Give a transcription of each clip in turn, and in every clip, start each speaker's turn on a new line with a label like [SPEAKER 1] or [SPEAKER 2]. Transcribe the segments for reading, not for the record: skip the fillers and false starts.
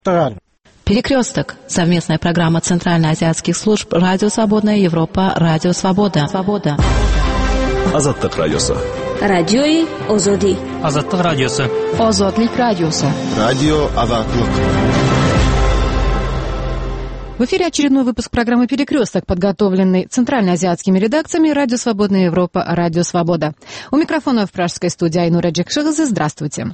[SPEAKER 1] Перекресток. Совместная программа Центральноазиатских служб «Радио Свободная Европа», «Радио Свобода».
[SPEAKER 2] Азаттык радиосу.
[SPEAKER 3] Радиои Озоди.
[SPEAKER 4] Азаттык радиосу.
[SPEAKER 1] Озодлик радиосу.
[SPEAKER 2] Радио Азаттык.
[SPEAKER 5] В эфире очередной выпуск программы «Перекресток», подготовленный центральноазиатскими редакциями «Радио Свободная Европа», «Радио Свобода». У микрофона в пражской студии Айнура Джекшигазы. Здравствуйте.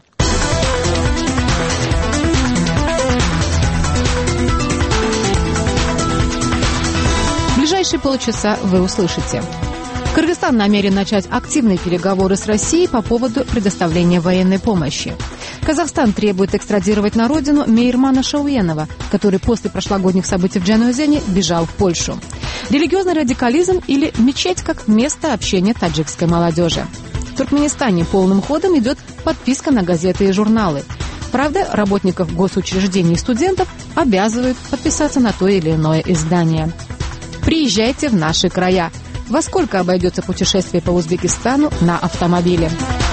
[SPEAKER 5] В ближайшие полчаса вы услышите. Кыргызстан намерен начать активные переговоры с Россией по поводу предоставления военной помощи. Казахстан требует экстрадировать на родину Мейермана Шауенова, который после прошлогодних событий в Джангаузене бежал в Польшу. Религиозный радикализм или мечеть как место общения таджикской молодежи. В Туркменистане полным ходом идет подписка на газеты и журналы. Правда, работников госучреждений и студентов обязывают подписаться на то или иное издание. Приезжайте в наши края. Во сколько обойдется путешествие по Узбекистану на автомобиле?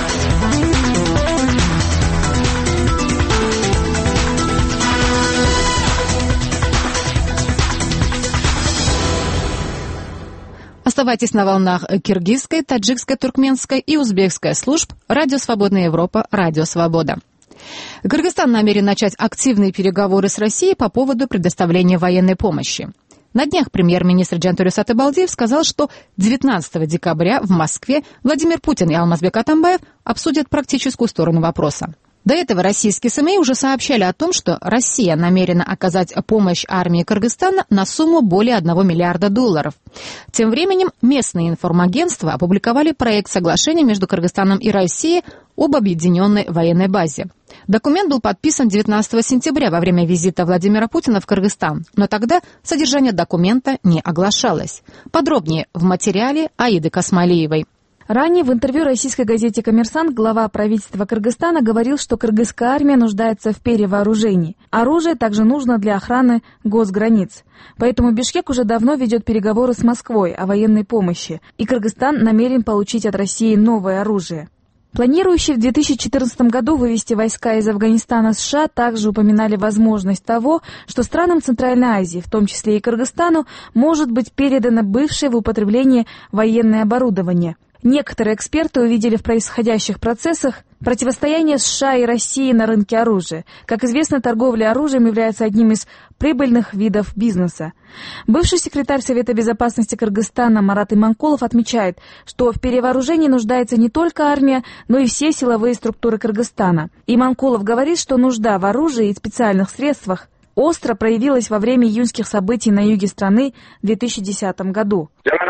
[SPEAKER 5] Оставайтесь на волнах киргизской, таджикской, туркменской и узбекской служб «Радио Свободная Европа», «Радио Свобода». Кыргызстан намерен начать активные переговоры с Россией по поводу предоставления военной помощи. На днях премьер-министр Жантурю Сатыбалдиев сказал, что 19 декабря в Москве Владимир Путин и Алмазбек Атамбаев обсудят практическую сторону вопроса. До этого российские СМИ уже сообщали о том, что Россия намерена оказать помощь армии Кыргызстана на сумму более $1 миллиарда. Тем временем местные информагентства опубликовали проект соглашения между Кыргызстаном и Россией об объединенной военной базе. Документ был подписан 19 сентября во время визита Владимира Путина в Кыргызстан, но тогда содержание документа не оглашалось. Подробнее в материале Аиды Касмалиевой.
[SPEAKER 6] Ранее в интервью российской газете «Коммерсант» глава правительства Кыргызстана говорил, что кыргызская армия нуждается в перевооружении. Оружие также нужно для охраны госграниц. Поэтому Бишкек уже давно ведет переговоры с Москвой о военной помощи, и Кыргызстан намерен получить от России новое оружие. Планирующие в 2014 году вывести войска из Афганистана США также упоминали возможность того, что странам Центральной Азии, в том числе и Кыргызстану, может быть передано бывшее в употребление военное оборудование. Некоторые эксперты увидели в происходящих процессах противостояние США и России на рынке оружия. Как известно, торговля оружием является одним из прибыльных видов бизнеса. Бывший секретарь Совета безопасности Кыргызстана Марат Иманкулов отмечает, что в перевооружении нуждается не только армия, но и все силовые структуры Кыргызстана. Иманкулов говорит, что нужда в оружии и специальных средствах остро проявилась во время июньских событий на юге страны в 2010 году.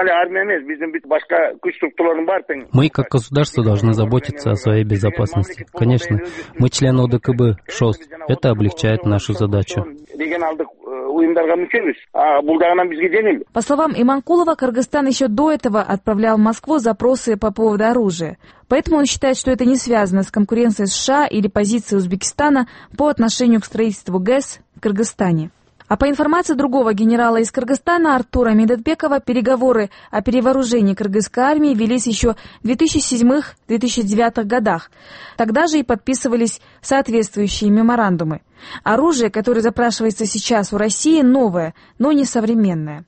[SPEAKER 7] Мы, как государство, должны заботиться о своей безопасности. Конечно, мы члены ОДКБ, ШОС. Это облегчает нашу задачу.
[SPEAKER 6] По словам Иманкулова, Кыргызстан еще до этого отправлял в Москву запросы по поводу оружия. Поэтому он считает, что это не связано с конкуренцией США или позицией Узбекистана по отношению к строительству ГЭС в Кыргызстане. А по информации другого генерала из Кыргызстана Артура Медетбекова, переговоры о перевооружении кыргызской армии велись еще в 2007-2009 годах. Тогда же и подписывались соответствующие меморандумы. Оружие, которое запрашивается сейчас у России, новое, но не современное.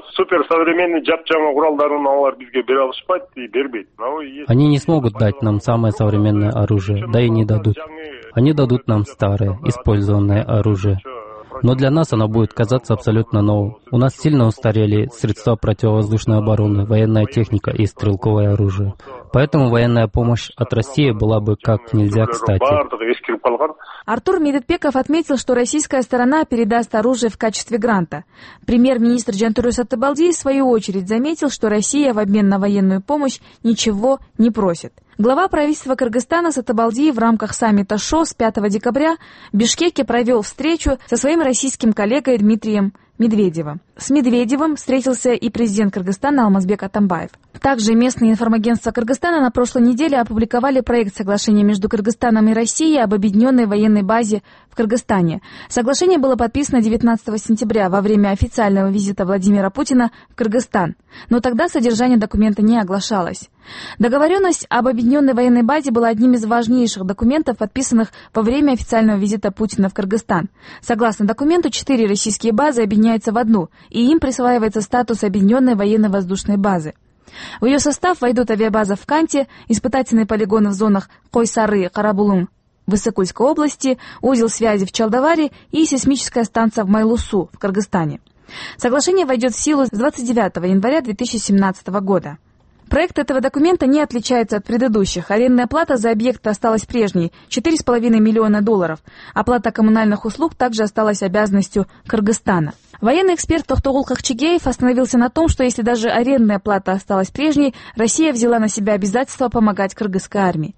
[SPEAKER 7] Они не смогут дать нам самое современное оружие, да и не дадут. Они дадут нам старое, использованное оружие. Но для нас оно будет казаться абсолютно новым. У нас сильно устарели средства противовоздушной обороны, военная техника и стрелковое оружие. Поэтому военная помощь от России была бы как нельзя кстати.
[SPEAKER 6] Артур Медетбеков отметил, что российская сторона передаст оружие в качестве гранта. Премьер-министр Жантурю Сатыбалдиев в свою очередь заметил, что Россия в обмен на военную помощь ничего не просит. Глава правительства Кыргызстана Сатыбалдиев в рамках саммита ШОС 5 декабря в Бишкеке провел встречу со своим российским коллегой Дмитрием Медведева. С Медведевым встретился и президент Кыргызстана Алмазбек Атамбаев. Также местные информагентства Кыргызстана на прошлой неделе опубликовали проект соглашения между Кыргызстаном и Россией об объединенной военной базе в Кыргызстане. Соглашение было подписано 19 сентября во время официального визита Владимира Путина в Кыргызстан, но тогда содержание документа не оглашалось. Договоренность об объединенной военной базе была одним из важнейших документов, подписанных во время официального визита Путина в Кыргызстан. Согласно документу, 4 российские базы объединяются в одну, и им присваивается статус объединенной военно-воздушной базы. В ее состав войдут авиабаза в Канте, испытательные полигоны в зонах Койсары, Карабулун в Иссыкульской области, узел связи в Чалдаваре и сейсмическая станция в Майлусу в Кыргызстане. Соглашение войдет в силу с 29 января 2017 года. Проект этого документа не отличается от предыдущих. Арендная плата за объект осталась прежней – $4,5 миллиона. Оплата коммунальных услуг также осталась обязанностью Кыргызстана. Военный эксперт Тохтогул Кахчигеев остановился на том, что если даже арендная плата осталась прежней, Россия взяла на себя обязательство помогать кыргызской армии.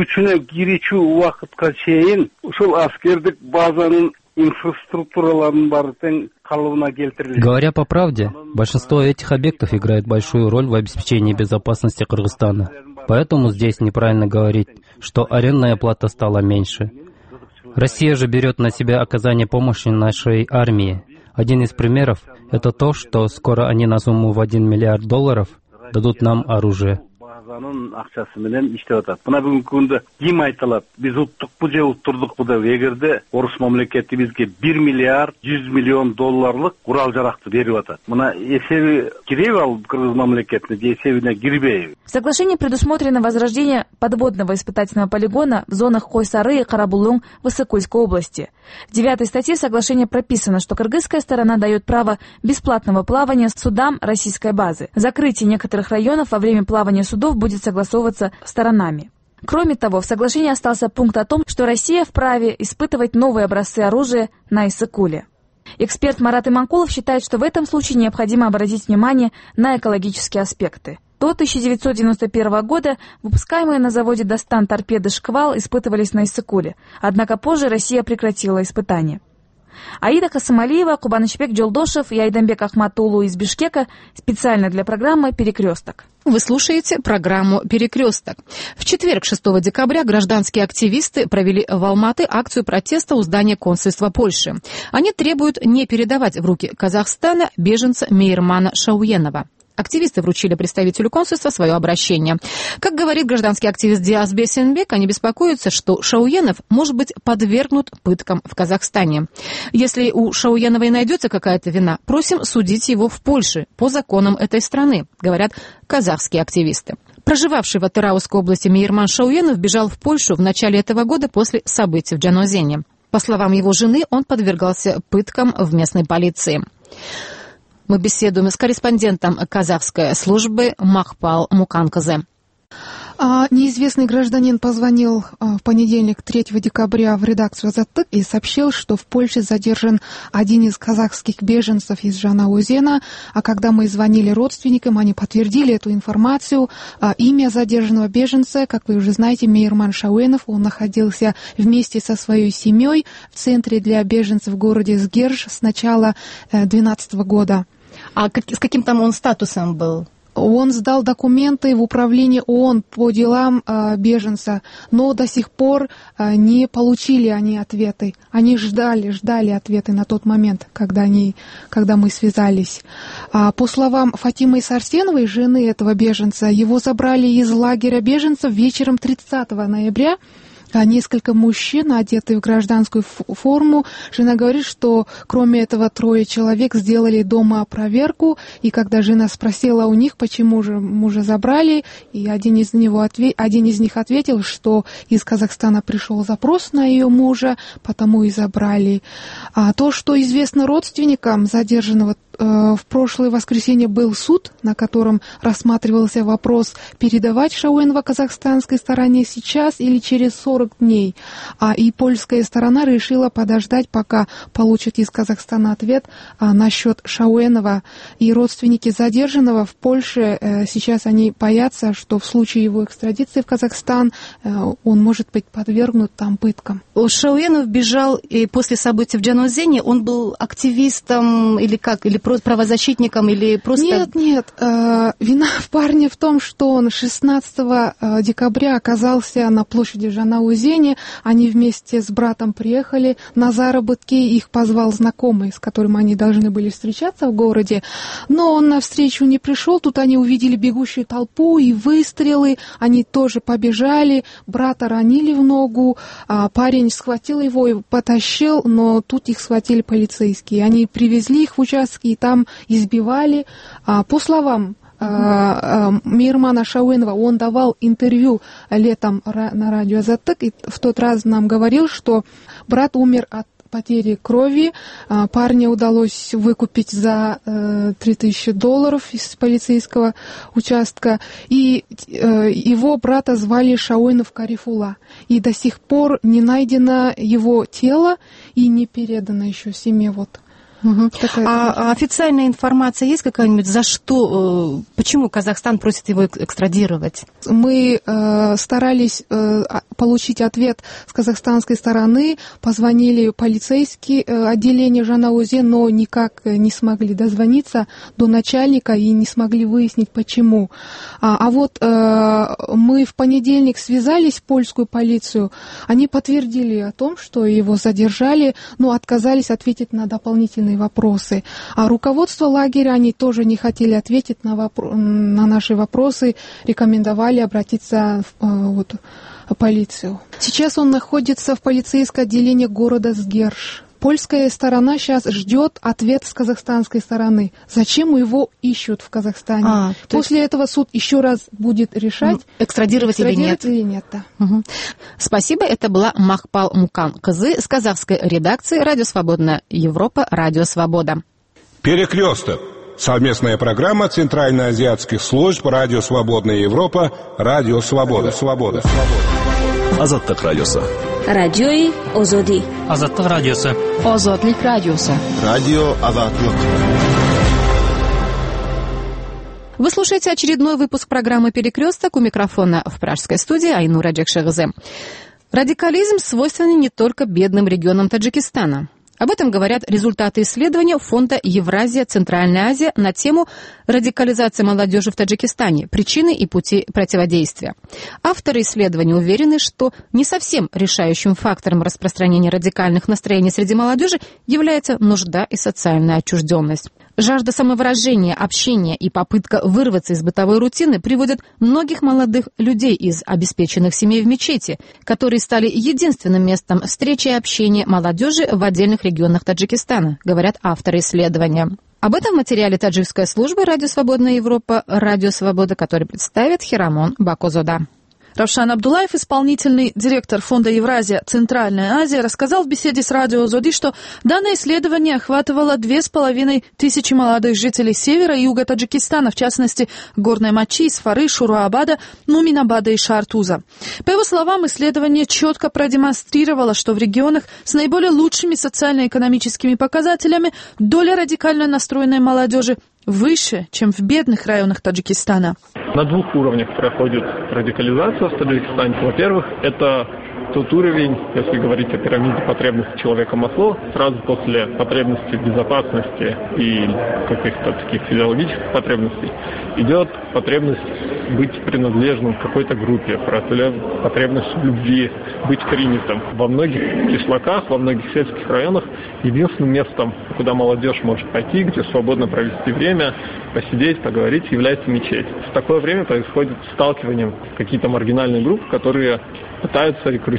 [SPEAKER 7] Говоря по правде, большинство этих объектов играет большую роль в обеспечении безопасности Кыргызстана. Поэтому здесь неправильно говорить, что арендная плата стала меньше. Россия же берет на себя оказание помощи нашей армии. Один из примеров — это то, что скоро они на сумму в $1 миллиард дадут нам оружие.
[SPEAKER 2] Акчасы менен иштеп атат. Мына бүгүнкү күндө ким айтылат? Биз уттукпу же уттурдукпу деп эгерде Орус мамлекети бизге $1 миллиард 100 миллион курал жаракты берип атат. Мына эсеби киреби ал кыргыз мамлекетине же эсебине кирбейби?
[SPEAKER 6] В соглашении предусмотрено возрождение подводного испытательного полигона в зонах Койсары и Карабулун в Иссыкульской области. В 9 статье соглашения прописано, что кыргызская сторона дает право бесплатного плавания судам российской базы. Закрытие некоторых районов во время плавания судов будет согласовываться сторонами. Кроме того, в соглашении остался пункт о том, что Россия вправе испытывать новые образцы оружия на Иссыкуле. Эксперт Марат Иманкулов считает, что в этом случае необходимо обратить внимание на экологические аспекты. До 1991 года выпускаемые на заводе Дастан торпеды «Шквал» испытывались на Иссыкуле, однако позже Россия прекратила испытания. Аида Хасамалиева, Кубанычбек Джолдошев и Айдамбек Ахматулу из Бишкека специально для программы «Перекресток».
[SPEAKER 5] Вы слушаете программу «Перекресток». В четверг, 6 декабря, гражданские активисты провели в Алматы акцию протеста у здания консульства Польши. Они требуют не передавать в руки Казахстана беженца Мейермана Шауенова. Активисты вручили представителю консульства свое обращение. Как говорит гражданский активист Диас Бесенбек, они беспокоятся, что Шауенов может быть подвергнут пыткам в Казахстане. Если у Шауенова и найдется какая-то вина, просим судить его в Польше по законам этой страны, говорят казахские активисты. Проживавший в Атыраусской области Мейерман Шауенов бежал в Польшу в начале этого года после событий в Джанозене. По словам его жены, он подвергался пыткам в местной полиции. Мы беседуем с корреспондентом казахской службы Махпал Муканказе.
[SPEAKER 4] Неизвестный гражданин позвонил в понедельник, 3 декабря, в редакцию «Азаттык» и сообщил, что в Польше задержан один из казахских беженцев из Жанаозена. А когда мы звонили родственникам, они подтвердили эту информацию. Имя задержанного беженца, как вы уже знаете, Мейерман Шауенов. Он находился вместе со своей семьей в центре для беженцев в городе Сгерж с начала 2012 года.
[SPEAKER 5] А с каким там он статусом был?
[SPEAKER 4] Он сдал документы в управление ООН по делам беженца, но до сих пор не получили они ответы. Они ждали ответы на тот момент, когда мы связались. По словам Фатимы Сарсеновой, жены этого беженца, его забрали из лагеря беженцев вечером 30 ноября. Несколько мужчин, одетых в гражданскую форму. Жена говорит, что кроме этого 3 человек сделали дома проверку, и когда жена спросила у них, почему же мужа забрали, и один из них ответил, что из Казахстана пришел запрос на ее мужа, потому и забрали. То, что известно родственникам задержанного в прошлое воскресенье был суд, на котором рассматривался вопрос, передавать Шауенова казахстанской стороне сейчас или через 40 дней. И польская сторона решила подождать, пока получит из Казахстана ответ насчет Шауенова. И родственники задержанного в Польше сейчас они боятся, что в случае его экстрадиции в Казахстан он может быть подвергнут там пыткам.
[SPEAKER 5] Шауенов бежал и после событий в Джанозене, он был активистом или как, или просто правозащитником, или просто... Нет,
[SPEAKER 4] вина в парне в том, что он 16 декабря оказался на площади Джанаузене, они вместе с братом приехали на заработки, их позвал знакомый, с которым они должны были встречаться в городе, но он навстречу не пришел, тут они увидели бегущую толпу и выстрелы, они тоже побежали, брата ранили в ногу, парень схватил его и потащил, но тут их схватили полицейские. Они привезли их в участки и там избивали. По словам Мейермана Шауенова, он давал интервью летом на радио «Азаттык», и в тот раз нам говорил, что брат умер от потери крови. Парня удалось выкупить за $3000 из полицейского участка. И его брата звали Шауенов Карифула. И до сих пор не найдено его тело и не передано еще семье.
[SPEAKER 5] Официальная информация есть какая-нибудь, за что, почему Казахстан просит его экстрадировать?
[SPEAKER 4] Мы старались получить ответ с казахстанской стороны, позвонили полицейские отделения Жанаузе, но никак не смогли дозвониться до начальника и не смогли выяснить, почему. Мы в понедельник связались в польскую полицию, они подтвердили о том, что его задержали, но отказались ответить на дополнительные вопросы. А руководство лагеря, они тоже не хотели ответить на наши вопросы, рекомендовали обратиться в полицию. Сейчас он находится в полицейском отделении города Сгерш. Польская сторона сейчас ждет ответ с казахстанской стороны. Зачем его ищут в Казахстане? После этого суд еще раз будет решать,
[SPEAKER 5] экстрадировать или нет.
[SPEAKER 4] Да.
[SPEAKER 5] Спасибо. Это была Махпал Мукан-Кызы с казахской редакции «Радио Свободная Европа», «Радио Свобода».
[SPEAKER 8] Перекресток. Совместная программа Центральноазиатских служб «Радио Свободная Европа», «Радио Свобода».
[SPEAKER 9] Азаттык радиосы.
[SPEAKER 3] Радиои Озоди.
[SPEAKER 9] Азаттык радиосы.
[SPEAKER 1] Озодлик радиосы.
[SPEAKER 9] Радио Азаттык.
[SPEAKER 5] Вы слушаете очередной выпуск программы «Перекресток». У микрофона в пражской студии Айнура Джекшегзе. Радикализм свойственен не только бедным регионам Таджикистана. Об этом говорят результаты исследования Фонда Евразия, Центральная Азия на тему «Радикализация молодежи в Таджикистане. Причины и пути противодействия». Авторы исследования уверены, что не совсем решающим фактором распространения радикальных настроений среди молодежи является нужда и социальная отчужденность. Жажда самовыражения, общения и попытка вырваться из бытовой рутины приводят многих молодых людей из обеспеченных семей в мечети, которые стали единственным местом встречи и общения молодежи в отдельных регионах Таджикистана, говорят авторы исследования. Об этом в материале таджикской службы «Радио Свободная Европа», «Радио Свобода», который представит Хирамон Бакозода.
[SPEAKER 10] Равшан Абдулаев, исполнительный директор Фонда Евразия, Центральная Азия, рассказал в беседе с радио Озоди, что данное исследование охватывало 2500 молодых жителей севера и юга Таджикистана, в частности, Горной Мачи, Сфары, Шуруабада, Муминабада и Шартуза. По его словам, исследование четко продемонстрировало, что в регионах с наиболее лучшими социально-экономическими показателями доля радикально настроенной молодежи выше, чем в бедных районах Таджикистана.
[SPEAKER 11] На двух уровнях проходит радикализация в Таджикистане. Во-первых, это тот уровень, если говорить о пирамиде потребностей человека Маслоу, сразу после потребностей безопасности и каких-то таких физиологических потребностей, идет потребность быть принадлежным к какой-то группе, потребность в любви, быть принятым. Во многих кишлаках, во многих сельских районах единственным местом, куда молодежь может пойти, где свободно провести время, посидеть, поговорить, является мечеть. В такое время происходит сталкивание какие-то маргинальные группы, которые пытаются рекрутировать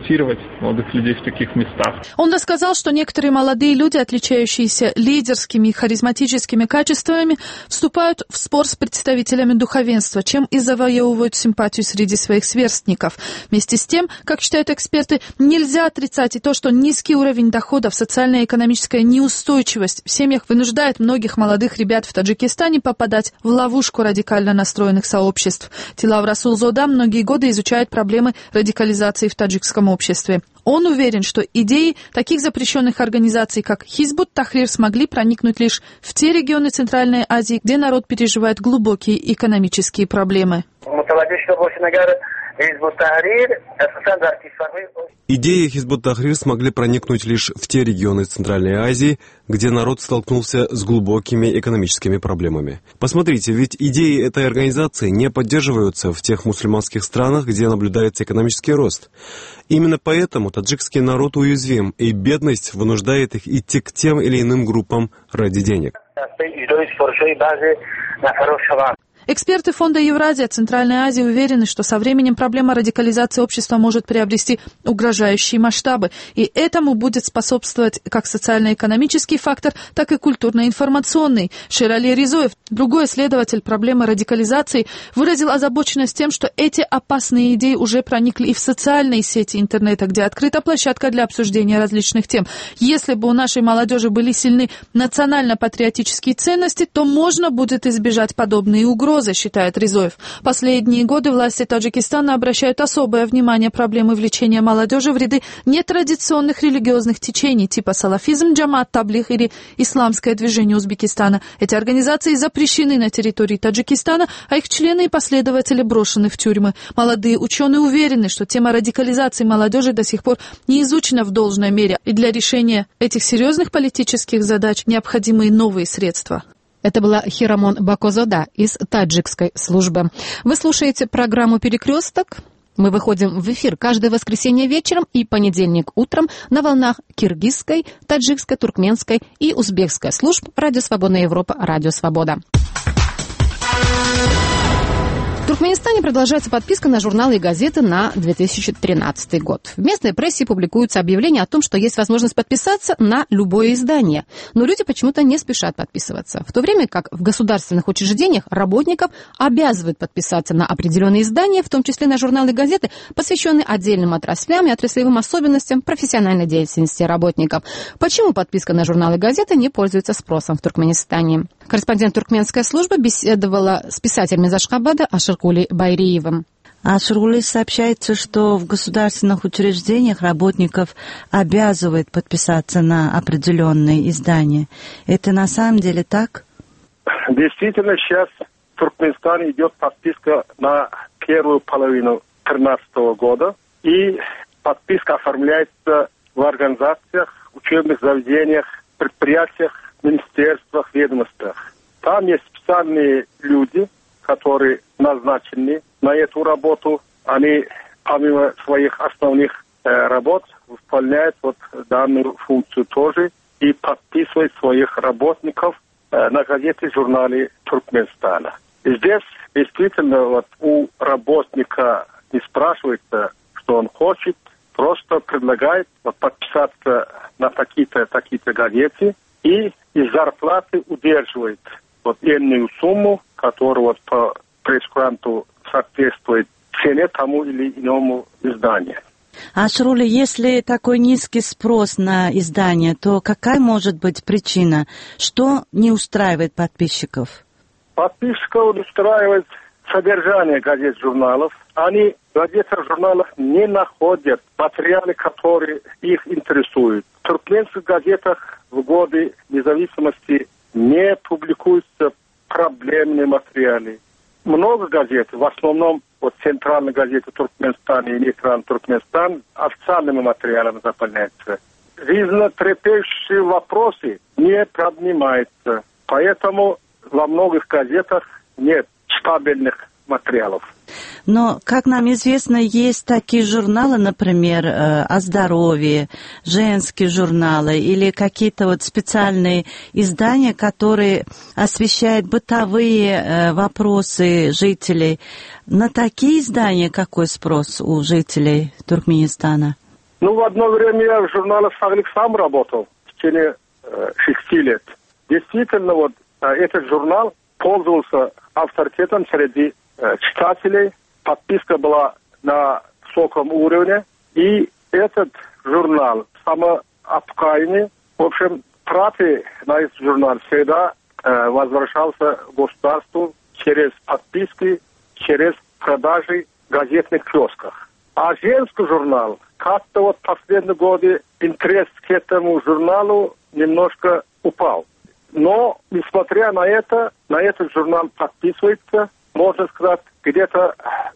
[SPEAKER 11] рекрутировать молодых людей в таких местах.
[SPEAKER 10] Он рассказал, что некоторые молодые люди, отличающиеся лидерскими и харизматическими качествами, вступают в спор с представителями духовенства, чем и завоевывают симпатию среди своих сверстников. Вместе с тем, как считают эксперты, нельзя отрицать и то, что низкий уровень доходов, социальная и экономическая неустойчивость в семьях вынуждает многих молодых ребят в Таджикистане попадать в ловушку радикально настроенных сообществ. Тилав Расулзода многие годы изучает проблемы радикализации в таджикском обществе. Он уверен, что идеи таких запрещенных организаций, как Хизбут Тахрир, смогли проникнуть лишь в те регионы Центральной Азии, где народ переживает глубокие экономические проблемы.
[SPEAKER 12] Идеи Хизбут Тахрир смогли проникнуть лишь в те регионы Центральной Азии, где народ столкнулся с глубокими экономическими проблемами. Посмотрите, ведь идеи этой организации не поддерживаются в тех мусульманских странах, где наблюдается экономический рост. Именно поэтому таджикский народ уязвим, и бедность вынуждает их идти к тем или иным группам ради денег.
[SPEAKER 10] Эксперты Фонда Евразия Центральной Азии уверены, что со временем проблема радикализации общества может приобрести угрожающие масштабы, и этому будет способствовать как социально-экономический фактор, так и культурно-информационный. Шерали Ризоев, другой исследователь проблемы радикализации, выразил озабоченность тем, что эти опасные идеи уже проникли и в социальные сети интернета, где открыта площадка для обсуждения различных тем. Если бы у нашей молодежи были сильны национально-патриотические ценности, то можно будет избежать подобные угрозы, считает Ризоев. Последние годы власти Таджикистана обращают особое внимание проблемы влечения молодежи в ряды нетрадиционных религиозных течений, типа салафизм, джамат, таблих или исламское движение Узбекистана. Эти организации запрещены на территории Таджикистана, а их члены и последователи брошены в тюрьмы. Молодые ученые уверены, что тема радикализации молодежи до сих пор не изучена в должной мере, и для решения этих серьезных политических задач необходимы новые средства.
[SPEAKER 5] Это была Хирамон Бакозода из таджикской службы. Вы слушаете программу «Перекресток». Мы выходим в эфир каждое воскресенье вечером и понедельник утром на волнах киргизской, таджикской, туркменской и узбекской служб «Радио Свободная Европа», «Радио Свобода». В Туркменистане продолжается подписка на журналы и газеты на 2013 год. В местной прессе публикуются объявления о том, что есть возможность подписаться на любое издание. Но люди почему-то не спешат подписываться. В то время как в государственных учреждениях работников обязывают подписаться на определенные издания, в том числе на журналы и газеты, посвященные отдельным отраслям и отраслевым особенностям профессиональной деятельности работников. Почему подписка на журналы и газеты не пользуется спросом в Туркменистане? Корреспондент туркменской службы беседовала с писателем из Ашхабада Ашыркулой Байриевым.
[SPEAKER 13] Ашыркулой сообщается, что в государственных учреждениях работников обязывают подписаться на определенные издания. Это на самом деле так?
[SPEAKER 14] Действительно, сейчас в Туркменистане идет подписка на первую половину 2013 года, и подписка оформляется в организациях, учебных заведениях, предприятиях, министерствах, ведомствах. Там есть специальные люди, которые назначены на эту работу. Они, помимо своих основных работ, выполняют данную функцию тоже и подписывают своих работников на газеты и журнале Туркменистана. И здесь действительно у работника не спрашивается, что он хочет, просто предлагает подписаться на такие-то газеты, и из зарплаты удерживает энную сумму, которая по пресс-куранту соответствует цене тому или иному изданию.
[SPEAKER 13] Ашырули, если такой низкий спрос на издание, то какая может быть причина? Что не устраивает подписчиков?
[SPEAKER 14] Подписчиков устраивает содержание газет, журналов. Они в газетах, журналах не находят материалы, которые их интересуют. В туркменских газетах в годы независимости не публикуются проблемные материалы. Много газет, в основном центральные газеты Туркменистана и нейтральный Туркменистан, официальными материалами заполняются. Жизнетрепещущие вопросы не поднимаются, поэтому во многих газетах нет стабильных материалов.
[SPEAKER 13] Но, как нам известно, есть такие журналы, например, о здоровье, женские журналы или какие-то специальные издания, которые освещают бытовые вопросы жителей. На такие издания какой спрос у жителей Туркменистана?
[SPEAKER 14] Ну, в одно время я в журнале «Саглик» сам работал в течение 6 лет. Действительно, вот этот журнал пользовался авторитетом среди читателей. Подписка была на высоком уровне. И этот журнал самообкаяние, в общем, траты на этот журнал всегда возвращался государству через подписки, через продажи в газетных киосках. А женский журнал, как-то вот в последние годы интерес к этому журналу немножко упал. Но, несмотря на это, на этот журнал подписывается, можно сказать, где-то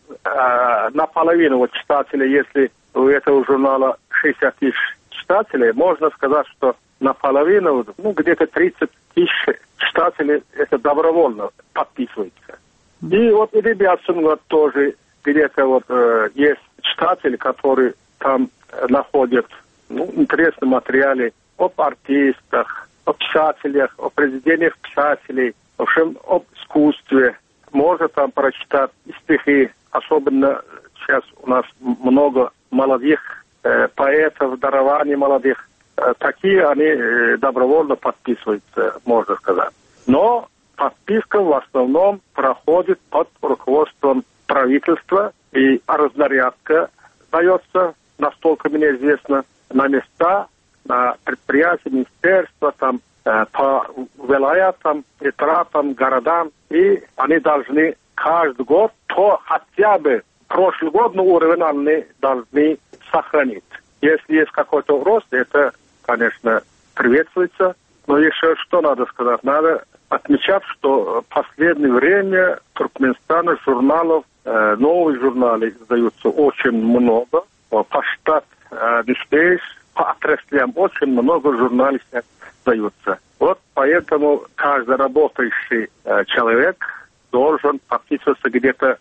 [SPEAKER 14] наполовину вот читателей, если у этого журнала 60 тысяч читателей, можно сказать, что наполовину, где-то 30 тысяч читателей это добровольно подписывается. И вот и Ребятсон вот тоже где-то вот есть читатели, которые там находят интересные материалы об артистах, о писателях, о произведениях писателей, в общем, об искусстве. Можно там прочитать стихи, особенно сейчас у нас много молодых поэтов, дарований молодых. Такие они добровольно подписываются, можно сказать. Но подписка в основном проходит под руководством правительства, и разнарядка дается, настолько мне известно, на места, на предприятия, министерства, там, по вилаятам, этратам, городам, и они должны каждый год, то хотя бы прошлый год, уровень они должны сохранить. Если есть какой-то рост, это, конечно, приветствуется. Но еще что надо сказать? Надо отмечать, что в последнее время в Туркменистане журналов, новые журналы издаются очень много. По штату Нишпейш, по отраслям очень много журналов издаются. Вот поэтому каждый работающий человек должен подписываться где-то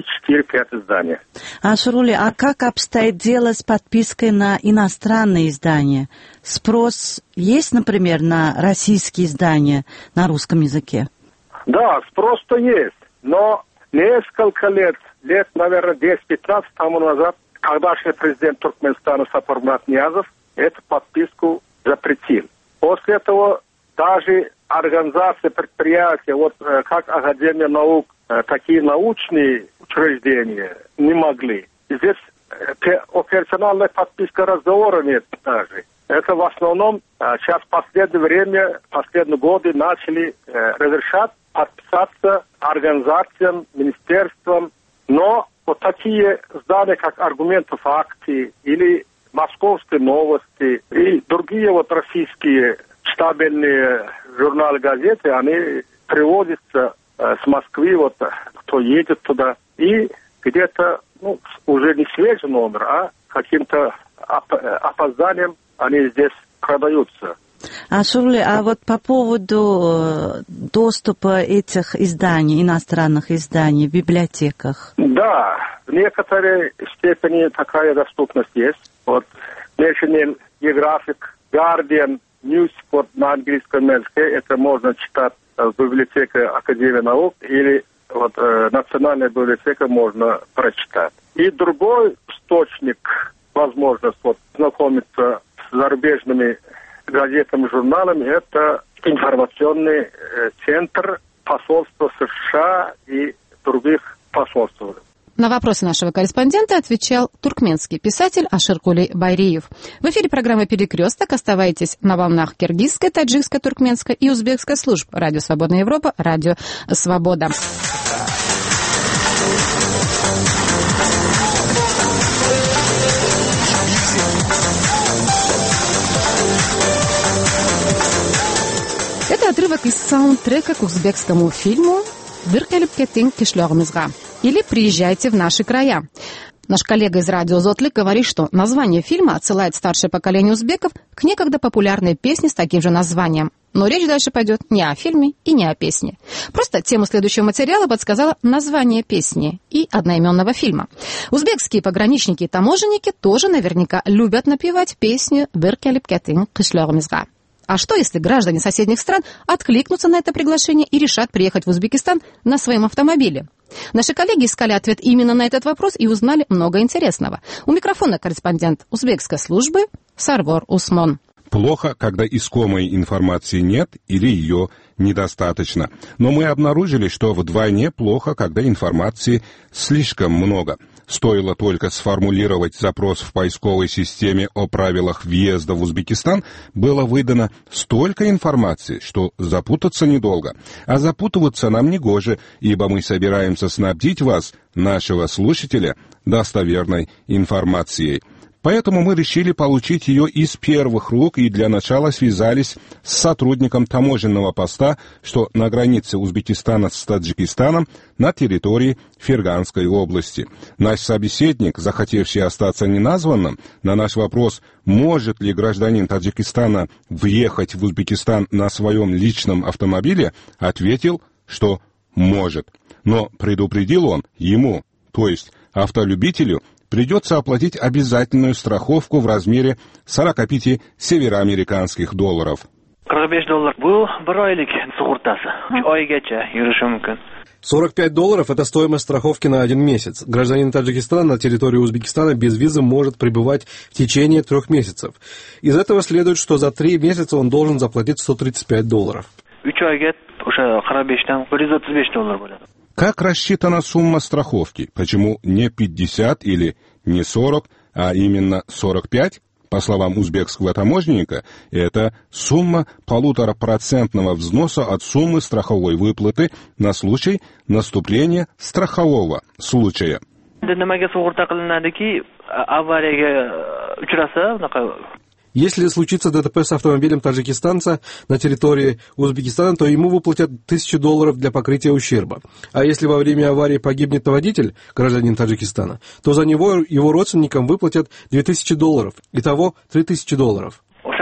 [SPEAKER 14] 3-4-5 изданий.
[SPEAKER 13] Ашрули, а как обстоит дело с подпиской на иностранные издания? Спрос есть, например, на российские издания на русском языке?
[SPEAKER 14] Да, спрос-то есть. Но несколько лет, наверное, 10-15 тому назад, тогдашний президент Туркменистана Сапармурат Ниязов эту подписку запретил. После этого даже организации, предприятия, вот как Академия наук, такие научные учреждения не могли. Здесь операциональная подписка разговора нет даже. Это в основном сейчас в последнее время, в последние годы начали разрешать подписаться организациям, министерствам, но вот такие издания, как «Аргументы, факты» или «Московские новости» и другие вот российские читабельные журналы, газеты, они приводятся с Москвы, вот кто едет туда, и где-то, уже не свежий номер, а каким-то опозданием они здесь продаются.
[SPEAKER 13] Шурли, а вот по поводу доступа этих изданий, иностранных изданий в библиотеках?
[SPEAKER 14] Да, в некоторой степени такая доступность есть. Вот National Geographic, Guardian, News вот, на английском языке, это можно читать в библиотеке Академии наук или вот, Национальная библиотека можно прочитать. И другой источник, возможность вот, знакомиться с зарубежными газетами, журналами, это информационный центр посольства США и других посольств.
[SPEAKER 5] На вопросы нашего корреспондента отвечал туркменский писатель Аширкулей Байриев. В эфире программы «Перекресток». Оставайтесь на волнах киргизской, таджикской, туркменской и узбекской служб. Радио «Свободная Европа», Радио «Свобода». Это отрывок из саундтрека к узбекскому фильму «Бир келип кетиң кишлогымызга» или «Приезжайте в наши края». Наш коллега из радио Зотлик говорит, что название фильма отсылает старшее поколение узбеков к некогда популярной песне с таким же названием. Но речь дальше пойдет не о фильме и не о песне. Просто тему следующего материала подсказало название песни и одноименного фильма. Узбекские пограничники и таможенники тоже наверняка любят напевать песню «Бир келип кетиң кишлогымызга». А что, если граждане соседних стран откликнутся на это приглашение и решат приехать в Узбекистан на своем автомобиле? Наши коллеги искали ответ именно на этот вопрос и узнали много интересного. У микрофона корреспондент узбекской службы Сарвор Усмон.
[SPEAKER 8] Плохо, когда искомой информации нет или ее недостаточно. Но мы обнаружили, что вдвойне плохо, когда информации слишком много. Стоило только сформулировать запрос в поисковой системе о правилах въезда в Узбекистан, было выдано столько информации, что запутаться недолго. А запутываться нам негоже, ибо мы собираемся снабдить вас, нашего слушателя, достоверной информацией. Поэтому мы решили получить ее из первых рук и для начала связались с сотрудником таможенного поста, что на границе Узбекистана с Таджикистаном на территории Ферганской области. Наш собеседник, захотевший остаться неназванным, на наш вопрос, может ли гражданин Таджикистана въехать в Узбекистан на своем личном автомобиле, ответил, что может. Но предупредил он ему, то есть автолюбителю, придется оплатить обязательную страховку в размере 45 североамериканских долларов.
[SPEAKER 15] 45 долларов – это стоимость страховки на 1 месяц. Гражданин Таджикистана на территории Узбекистана без визы может пребывать в течение 3 месяцев. Из этого следует, что за 3 месяца он должен заплатить 135 долларов.
[SPEAKER 8] Как рассчитана сумма страховки? Почему не 50 или не 40, а именно 45? По словам узбекского таможенника, это сумма 1,5% взноса от суммы страховой выплаты на случай наступления страхового случая.
[SPEAKER 15] Если случится ДТП с автомобилем таджикистанца на территории Узбекистана, то ему выплатят 1000 долларов для покрытия ущерба. А если во время аварии погибнет водитель, гражданин Таджикистана, то за него его родственникам выплатят 2000 долларов. Итого 3000 долларов.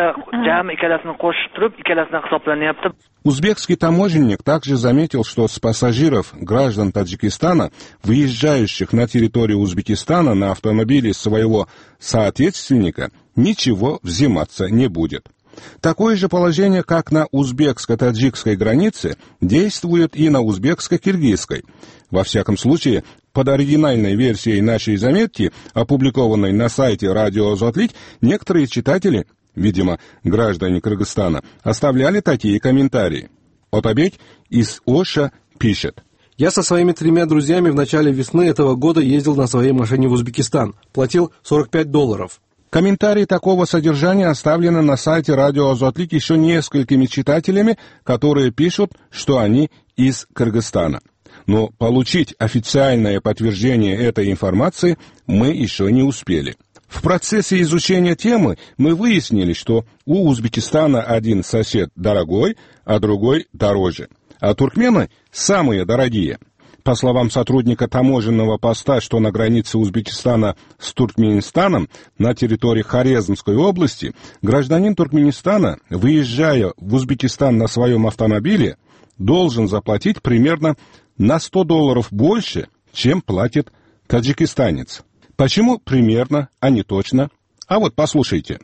[SPEAKER 8] Узбекский таможенник также заметил, что с пассажиров, граждан Таджикистана, выезжающих на территорию Узбекистана на автомобиле своего соотечественника, ничего взиматься не будет. Такое же положение, как на узбекско-таджикской границе, действует и на узбекско-киргизской. Во всяком случае, под оригинальной версией нашей заметки, опубликованной на сайте «Радио Озотлик», некоторые читатели, видимо, граждане Кыргызстана, оставляли такие комментарии. Отабек из Оша пишет.
[SPEAKER 15] Я со своими 3 друзьями в начале весны этого года ездил на своей машине в Узбекистан. Платил 45 долларов.
[SPEAKER 8] Комментарии такого содержания оставлены на сайте «Радио Озотлик» еще несколькими читателями, которые пишут, что они из Кыргызстана. Но получить официальное подтверждение этой информации мы еще не успели. В процессе изучения темы мы выяснили, что у Узбекистана один сосед дорогой, а другой дороже. А туркмены самые дорогие. По словам сотрудника таможенного поста, что на границе Узбекистана с Туркменистаном на территории Хорезмской области, гражданин Туркменистана, выезжая в Узбекистан на своем автомобиле, должен заплатить примерно на 100 долларов больше, чем платит таджикистанец. Почему примерно, а не точно? А вот послушайте.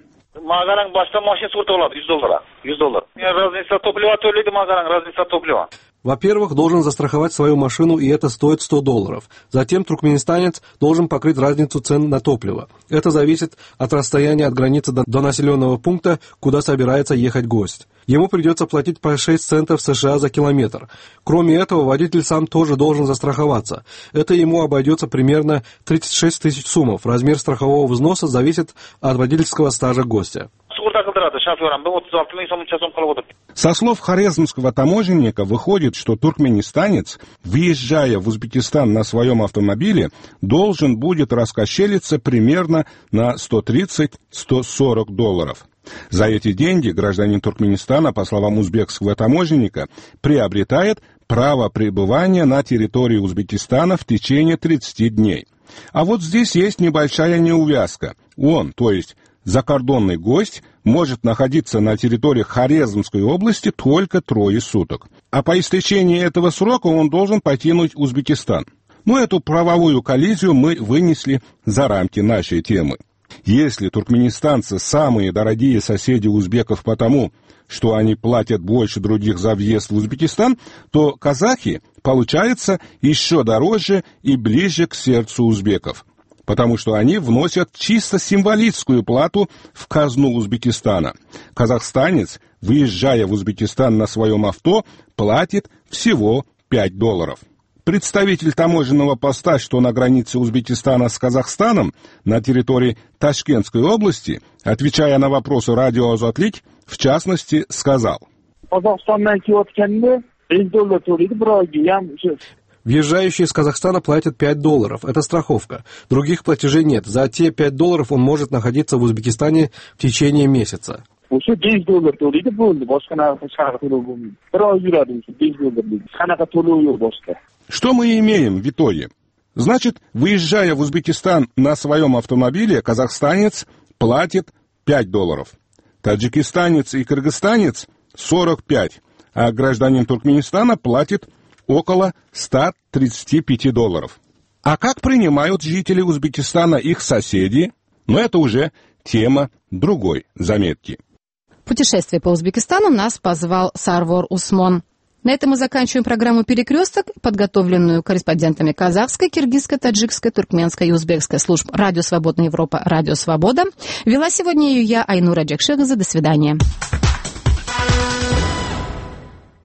[SPEAKER 15] Во-первых, должен застраховать свою машину, и это стоит 100 долларов. Затем туркменистанец должен покрыть разницу цен на топливо. Это зависит от расстояния от границы до населенного пункта, куда собирается ехать гость. Ему придется платить по 6 центов США за километр. Кроме этого, водитель сам тоже должен застраховаться. Это ему обойдется примерно 36 тысяч сумов. Размер страхового взноса зависит от водительского стажа гостя.
[SPEAKER 8] Со слов хорезмского таможенника выходит, что туркменистанец, въезжая в Узбекистан на своем автомобиле, должен будет раскошелиться примерно на 130-140 долларов. За эти деньги гражданин Туркменистана, по словам узбекского таможенника, приобретает право пребывания на территории Узбекистана в течение 30 дней. А вот здесь есть небольшая неувязка. Он, то есть закордонный гость, может находиться на территории Хорезмской области только 3 суток. А по истечении этого срока он должен покинуть Узбекистан. Но эту правовую коллизию мы вынесли за рамки нашей темы. Если туркменистанцы самые дорогие соседи узбеков потому, что они платят больше других за въезд в Узбекистан, то казахи, получается, еще дороже и ближе к сердцу узбеков, потому что они вносят чисто символическую плату в казну Узбекистана. Казахстанец, выезжая в Узбекистан на своем авто, платит всего $5. Представитель таможенного поста, что на границе Узбекистана с Казахстаном, на территории Ташкентской области, отвечая на вопросы радио «Азатлик», в частности, сказал:
[SPEAKER 15] Въезжающие из Казахстана платят $5. Это страховка. Других платежей нет. За те $5 он может находиться в Узбекистане в течение месяца.
[SPEAKER 8] Что мы имеем в итоге? Значит, выезжая в Узбекистан на своем автомобиле, казахстанец платит $5. Таджикистанец и кыргызстанец — 45, а гражданин Туркменистана платит около $135. А как принимают жители Узбекистана их соседи? Но это уже тема другой заметки.
[SPEAKER 5] Путешествие по Узбекистану нас позвал Сарвор Усмон. На этом мы заканчиваем программу «Перекресток», подготовленную корреспондентами казахской, киргизской, таджикской, туркменской и узбекской служб «Радио Свободная Европа», «Радио Свобода». Вела сегодня ее я, Айнура Джекшегаза. До свидания.